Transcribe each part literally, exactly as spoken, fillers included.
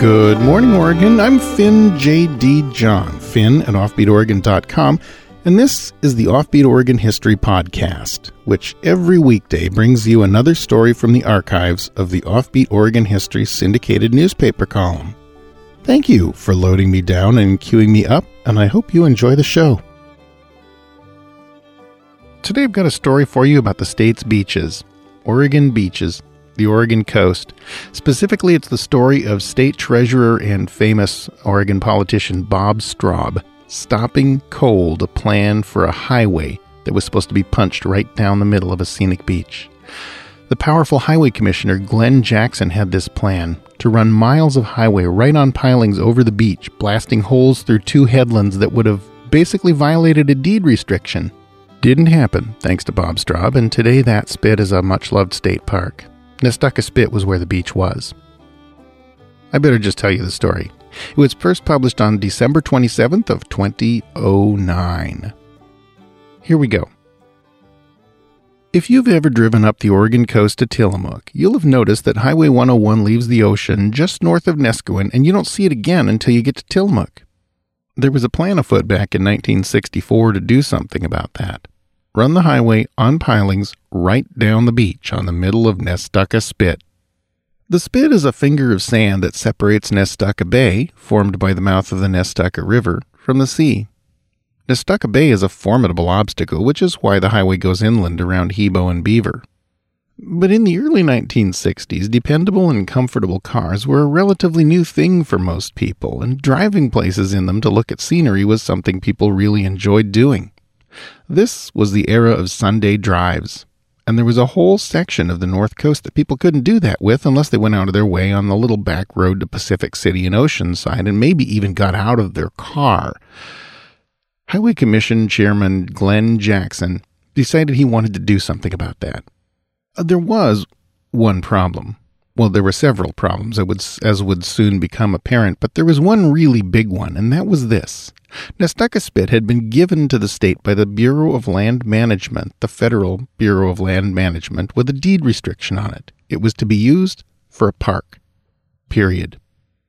Good morning, Oregon. I'm Finn J D. John, Finn at offbeat oregon dot com, and this is the Offbeat Oregon History Podcast, which every weekday brings you another story from the archives of the Offbeat Oregon History syndicated newspaper column. Thank you for loading me down and queuing me up, and I hope you enjoy the show. Today I've got a story for you about the state's beaches, Oregon beaches, the Oregon coast. Specifically, it's the story of State Treasurer and famous Oregon politician Bob Straub stopping cold a plan for a highway that was supposed to be punched right down the middle of a scenic beach. The powerful highway commissioner Glenn Jackson had this plan to run miles of highway right on pilings over the beach, blasting holes through two headlands that would have basically violated a deed restriction. Didn't happen, thanks to Bob Straub, and today that spit is a much-loved state park. Nestucca Spit was where the beach was. I better just tell you the story. It was first published on December twenty-seventh of two thousand nine. Here we go. If you've ever driven up the Oregon coast to Tillamook, you'll have noticed that Highway one oh one leaves the ocean just north of Neskowin, and you don't see it again until you get to Tillamook. There was a plan afoot back in nineteen sixty-four to do something about that. Run the highway on pilings right down the beach on the middle of Nestucca Spit. The spit is a finger of sand that separates Nestucca Bay, formed by the mouth of the Nestucca River, from the sea. Nestucca Bay is a formidable obstacle, which is why the highway goes inland around Hebo and Beaver. But in the early nineteen sixties, dependable and comfortable cars were a relatively new thing for most people, and driving places in them to look at scenery was something people really enjoyed doing. This was the era of Sunday drives, and there was a whole section of the North Coast that people couldn't do that with unless they went out of their way on the little back road to Pacific City and Oceanside and maybe even got out of their car. Highway Commission Chairman Glenn Jackson decided he wanted to do something about that. There was one problem. Well, there were several problems, as would soon become apparent, but there was one really big one, and that was this. Nestucca Spit had been given to the state by the Bureau of Land Management, the Federal Bureau of Land Management, with a deed restriction on it. It was to be used for a park. Period.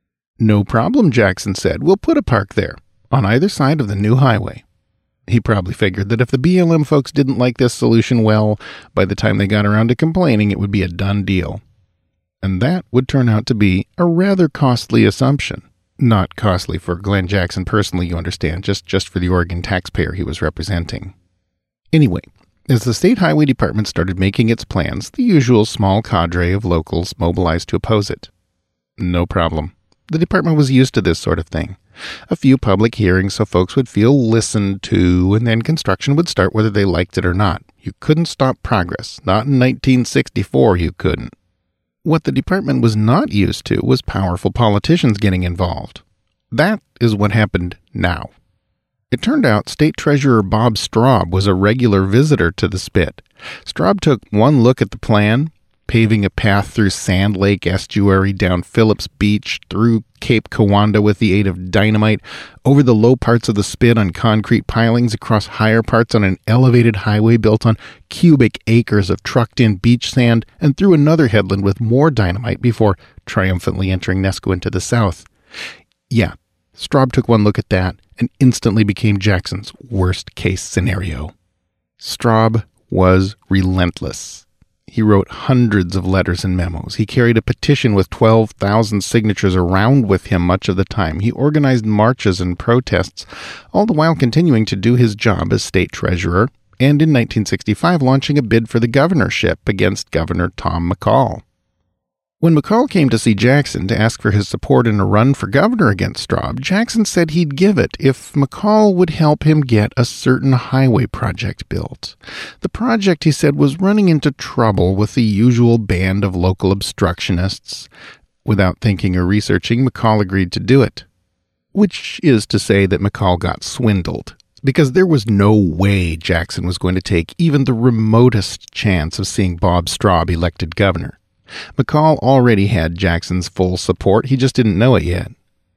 No problem, Jackson said. We'll put a park there, on either side of the new highway. He probably figured that if the B L M folks didn't like this solution, well, by the time they got around to complaining, it would be a done deal. And that would turn out to be a rather costly assumption. Not costly for Glenn Jackson personally, you understand, just, just for the Oregon taxpayer he was representing. Anyway, as the State Highway Department started making its plans, the usual small cadre of locals mobilized to oppose it. No problem. The department was used to this sort of thing. A few public hearings so folks would feel listened to, and then construction would start whether they liked it or not. You couldn't stop progress. Not in nineteen sixty-four, you couldn't. What the department was not used to was powerful politicians getting involved. That is what happened now. It turned out State Treasurer Bob Straub was a regular visitor to the Spit. Straub took one look at the plan, paving a path through Sand Lake Estuary, down Phillips Beach, through Cape Kiwanda with the aid of dynamite, over the low parts of the Spit on concrete pilings, across higher parts on an elevated highway built on cubic acres of trucked-in beach sand, and through another headland with more dynamite before triumphantly entering Neskowin to the south. Yeah, Straub took one look at that and instantly became Jackson's worst-case scenario. Straub was relentless. He wrote hundreds of letters and memos. He carried a petition with twelve thousand signatures around with him much of the time. He organized marches and protests, all the while continuing to do his job as state treasurer, and in nineteen sixty-five launching a bid for the governorship against Governor Tom McCall. When McCall came to see Jackson to ask for his support in a run for governor against Straub, Jackson said he'd give it if McCall would help him get a certain highway project built. The project, he said, was running into trouble with the usual band of local obstructionists. Without thinking or researching, McCall agreed to do it. Which is to say that McCall got swindled, because there was no way Jackson was going to take even the remotest chance of seeing Bob Straub elected governor. McCall already had Jackson's full support, he just didn't know it yet.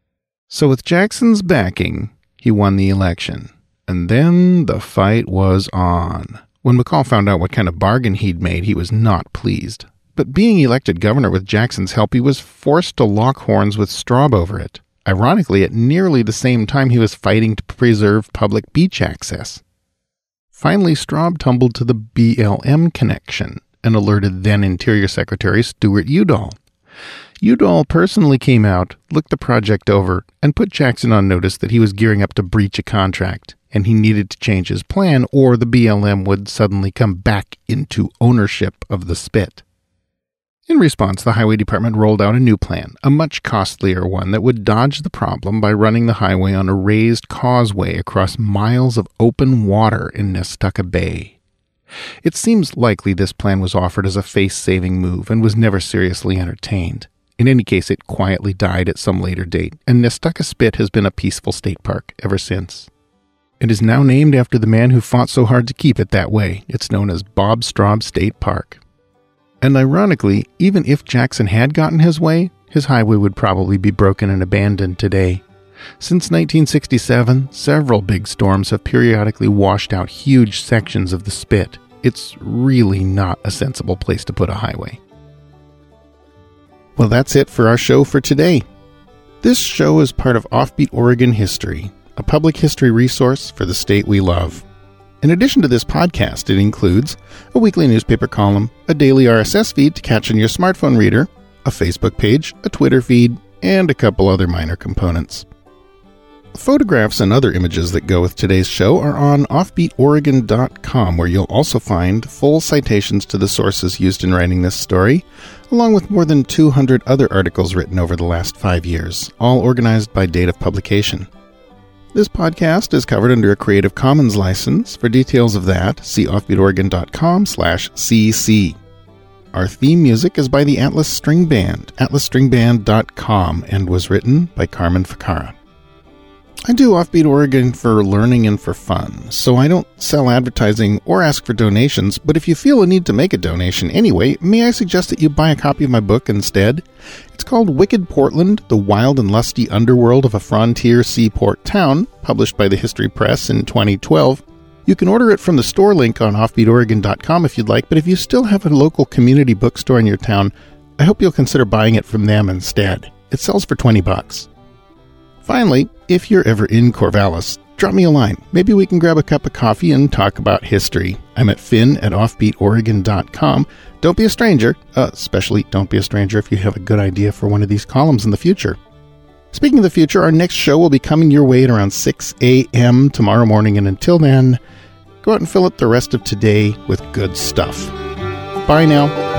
So with Jackson's backing, he won the election. And then the fight was on. When McCall found out what kind of bargain he'd made, he was not pleased. But being elected governor with Jackson's help, he was forced to lock horns with Straub over it, ironically at nearly the same time he was fighting to preserve public beach access. Finally, Straub tumbled to the B L M connection and alerted then Interior Secretary Stuart Udall. Udall personally came out, looked the project over, and put Jackson on notice that he was gearing up to breach a contract, and he needed to change his plan or the B L M would suddenly come back into ownership of the spit. In response, the Highway Department rolled out a new plan, a much costlier one that would dodge the problem by running the highway on a raised causeway across miles of open water in Nestucca Bay. It seems likely this plan was offered as a face-saving move and was never seriously entertained. In any case, it quietly died at some later date, and Nestucca Spit has been a peaceful state park ever since. It is now named after the man who fought so hard to keep it that way. It's known as Bob Straub State Park. And ironically, even if Jackson had gotten his way, his highway would probably be broken and abandoned today. Since nineteen sixty-seven, several big storms have periodically washed out huge sections of the spit. It's really not a sensible place to put a highway. Well, that's it for our show for today. This show is part of Offbeat Oregon History, a public history resource for the state we love. In addition to this podcast, it includes a weekly newspaper column, a daily R S S feed to catch on your smartphone reader, a Facebook page, a Twitter feed, and a couple other minor components. Photographs and other images that go with today's show are on offbeat oregon dot com, where you'll also find full citations to the sources used in writing this story, along with more than two hundred other articles written over the last five years, all organized by date of publication. This podcast is covered under a Creative Commons license. For details of that, see offbeat oregon dot com slash C C. Our theme music is by the Atlas String Band, atlas string band dot com, and was written by Carmen Ficarra. I do Offbeat Oregon for learning and for fun, so I don't sell advertising or ask for donations, but if you feel a need to make a donation anyway, may I suggest that you buy a copy of my book instead? It's called Wicked Portland, The Wild and Lusty Underworld of a Frontier Seaport Town, published by the History Press in twenty twelve. You can order it from the store link on offbeat oregon dot com if you'd like, but if you still have a local community bookstore in your town, I hope you'll consider buying it from them instead. It sells for twenty bucks. Finally, if you're ever in Corvallis, drop me a line. Maybe we can grab a cup of coffee and talk about history. I'm at finn at offbeat oregon dot com. Don't be a stranger, uh, especially don't be a stranger if you have a good idea for one of these columns in the future. Speaking of the future, our next show will be coming your way at around six a.m. tomorrow morning, and until then, go out and fill up the rest of today with good stuff. Bye now.